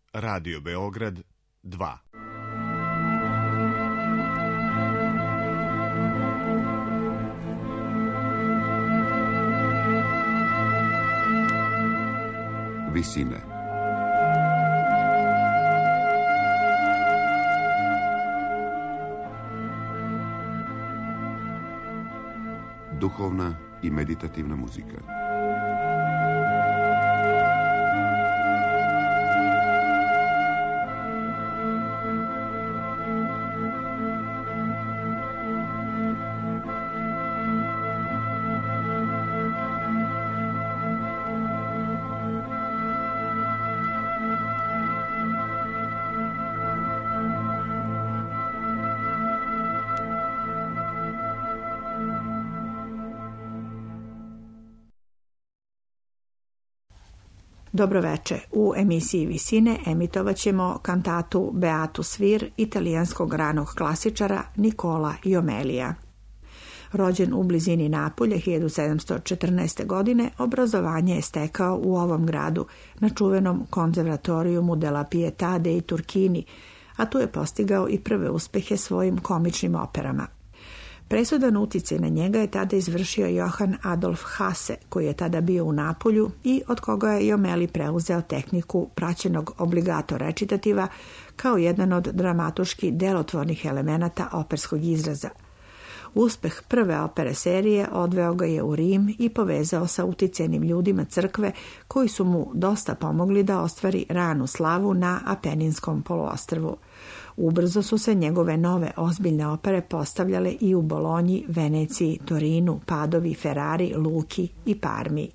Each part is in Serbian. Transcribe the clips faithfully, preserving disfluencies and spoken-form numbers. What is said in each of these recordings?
Radio Beograd dva. Visine. Duhovna i meditativna muzika. Dobroveče. U emisiji Visine emitovat ćemo kantatu Beatus Vir italijanskog ranog klasičara Nicola Jomelija. Rođen u blizini Napulja hiljadu sedamsto četrnaeste. godine, obrazovanje je stekao u ovom gradu na čuvenom konzervatorijumu della Pietà dei Turchini, a tu je postigao i prve uspehe svojim komičnim operama. Presudan uticaj na njega je tada izvršio Johann Adolf Hasse, koji je tada bio u Napulju i od koga je Jomeli preuzeo tehniku praćenog obligato recitativa kao jedan od dramatuški delotvornih elemenata operskog izraza. Uspeh prve opere serije odveo ga je u Rim i povezao sa uticajnim ljudima crkve koji su mu dosta pomogli da ostvari ranu slavu na Apeninskom poluostrvu. Ubrzo su se njegove nove ozbiljne opere postavljale i u Bolonji, Veneciji, Torinu, Padovi, Ferrari, Luki i Parmi.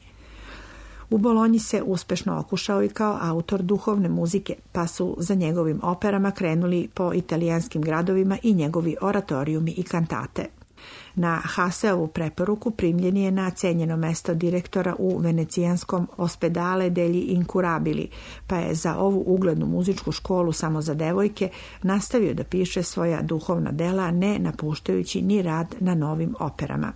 U Bolonji se uspešno okušao i kao autor duhovne muzike, pa su za njegovim operama krenuli po italijanskim gradovima i njegovi oratorijumi i kantate. Na Hasseovu preporuku primljen je na cenjeno mesto direktora u venecijanskom Ospedale degli Incurabili, pa je za ovu uglednu muzičku školu samo za devojke nastavio da piše svoja duhovna dela, ne napuštajući ni rad na novim operama.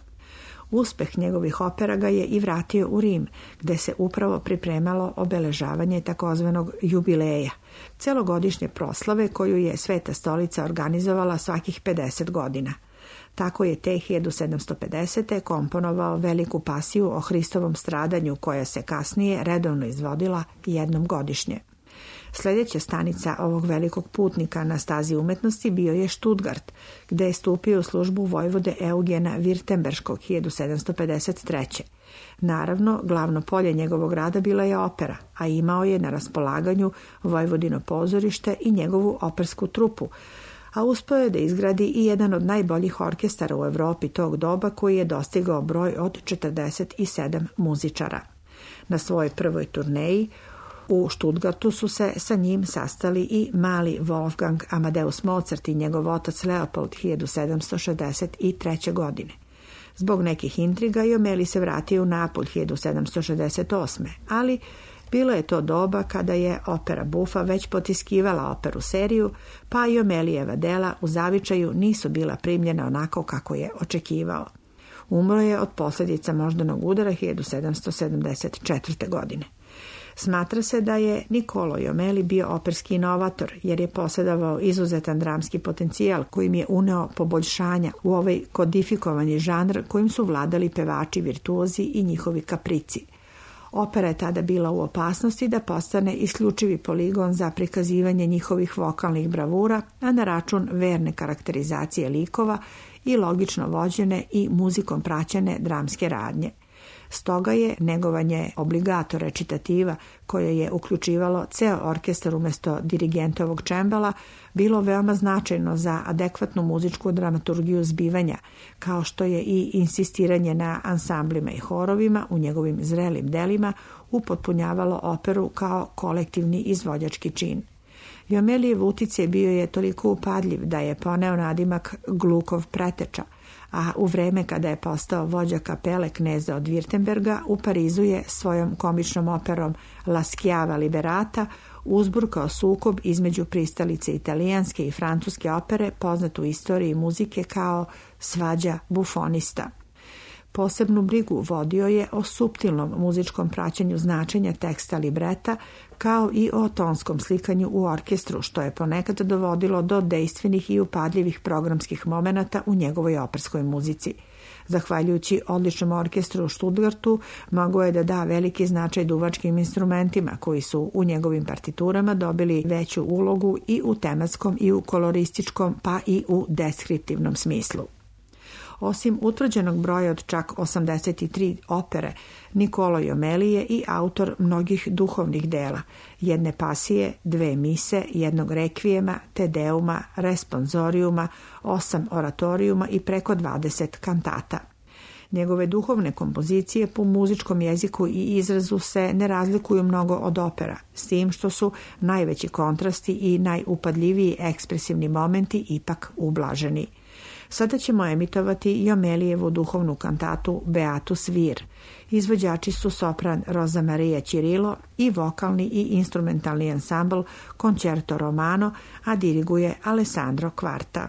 Uspeh njegovih opera ga je i vratio u Rim, gde se upravo pripremalo obeležavanje takozvanog jubileja, celogodišnje proslave koju je Sveta stolica organizovala svakih pedeset godina. Tako je te hiljadu sedamsto pedesete. komponovao veliku pasiju o Hristovom stradanju koja se kasnije redovno izvodila jednom godišnje. Sljedeća stanica ovog velikog putnika na stazi umetnosti bio je Stuttgart, gde je stupio u službu vojvode Eugena Virtemberškog hiljadu sedamsto pedeset treće. Naravno, glavno polje njegovog rada bila je opera, a imao je na raspolaganju Vojvodino pozorište i njegovu opersku trupu, a uspeo je da izgradi i jedan od najboljih orkestara u Evropi tog doba koji je dostigao broj od četrdeset sedam muzičara. Na svojoj prvoj turneji u Stuttgartu su se sa njim sastali i mali Wolfgang Amadeus Mozart i njegov otac Leopold hiljadu sedamsto šezdeset treće. godine. Zbog nekih intriga Jomeli se vratio u Napulj hiljadu sedamsto šezdeset osme. ali bilo je to doba kada je opera Bufa već potiskivala operu seriju, pa Jomelijeva dela u zavičaju nisu bila primljena onako kako je očekivao. Umro je od posljedica moždanog udara hiljadu sedamsto sedamdeset četvrte. godine. Smatra se da je Niccolo Jomeli bio operski inovator, jer je posjedovao izuzetan dramski potencijal kojim je uneo poboljšanja u ovaj kodifikovani žanr kojim su vladali pevači virtuozi i njihovi kaprici. Opera je tada bila u opasnosti da postane isključivi poligon za prikazivanje njihovih vokalnih bravura, a na račun verne karakterizacije likova i logično vođene i muzikom praćene dramske radnje. Stoga je negovanje obligato recitativa, koje je uključivalo ceo orkestar umjesto dirigentovog čembala, bilo veoma značajno za adekvatnu muzičku dramaturgiju zbivanja, kao što je i insistiranje na ansamblima i horovima u njegovim zrelim delima upotpunjavalo operu kao kolektivni izvođački čin. Jomelijev uticaj bio je toliko upadljiv da je poneo nadimak Glukov preteča, a u vreme kada je postao vođa kapele kneza od Virtemberga, u Parizu je svojom komičnom operom La Schiava Liberata uzburkao sukob između pristalice italijanske i francuske opere, poznat u istoriji muzike kao svađa bufonista. Posebnu brigu vodio je o suptilnom muzičkom praćenju značenja teksta libreta, kao i o tonskom slikanju u orkestru, što je ponekad dovodilo do dejstvenih i upadljivih programskih momenata u njegovoj operskoj muzici. Zahvaljujući odličnom orkestru u Stuttgartu, mogao je da da veliki značaj duvačkim instrumentima, koji su u njegovim partiturama dobili veću ulogu i u tematskom i u kolorističkom, pa i u deskriptivnom smislu. Osim utvrđenog broja od čak osamdeset tri opere, Niccolo Jomeli je i autor mnogih duhovnih dela, jedne pasije, dve mise, jednog rekvijema, te deuma, responsoriuma, osam oratorijuma i preko dvadeset kantata. Njegove duhovne kompozicije po muzičkom jeziku i izrazu se ne razlikuju mnogo od opera, s tim što su najveći kontrasti i najupadljiviji ekspresivni momenti ipak ublaženi. Sada ćemo emitovati Jomelijevu duhovnu kantatu Beatus Vir. Izvođači su sopran Rosa Maria Cirilo i vokalni i instrumentalni ansambl Concerto Romano, a diriguje Alessandro Quarta.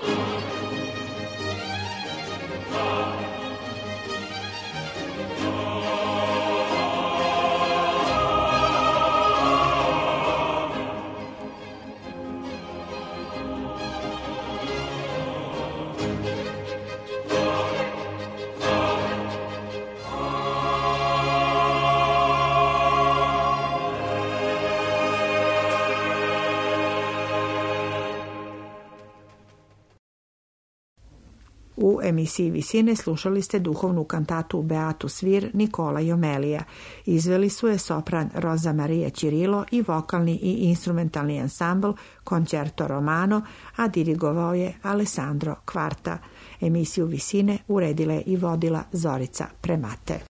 U emisiji Visine slušali ste duhovnu kantatu Beatus Vir Nikola Jomelija. Izveli su je sopran Roza Marija Ćirilo i vokalni i instrumentalni ansambl Concerto Romano, a dirigovao je Alessandro Quarta. Emisiju Visine uredila je i vodila Zorica Premate.